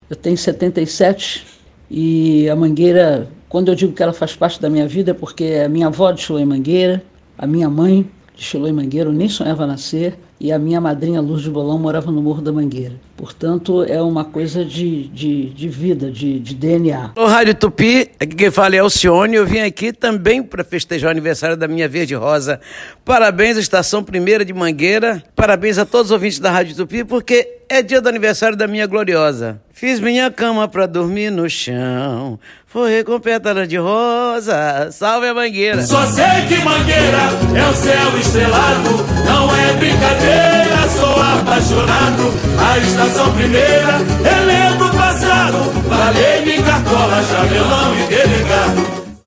Eu tenho 77 e a Mangueira, quando eu digo que ela faz parte da minha vida, é porque a minha avó desfilou em Mangueira, a minha mãe desfilou em Mangueira, eu nem sonhava nascer, e a minha madrinha Lourdes Bolão morava no Morro da Mangueira. Portanto, é uma coisa de vida, de DNA. O Rádio Tupi, aqui quem fala é Alcione, eu vim aqui também para festejar o aniversário da minha Verde Rosa. Parabéns à Estação Primeira de Mangueira, parabéns a todos os ouvintes da Rádio Tupi, porque é dia do aniversário da minha gloriosa. Fiz minha cama pra dormir no chão, forrei com pétala de rosa, salve a Mangueira. Só sei que Mangueira é o céu estrelado, não é brincadeira, sou apaixonado. A Estação Primeira, relembro o passado, falei-me Cartola, Jamelão e Delegado.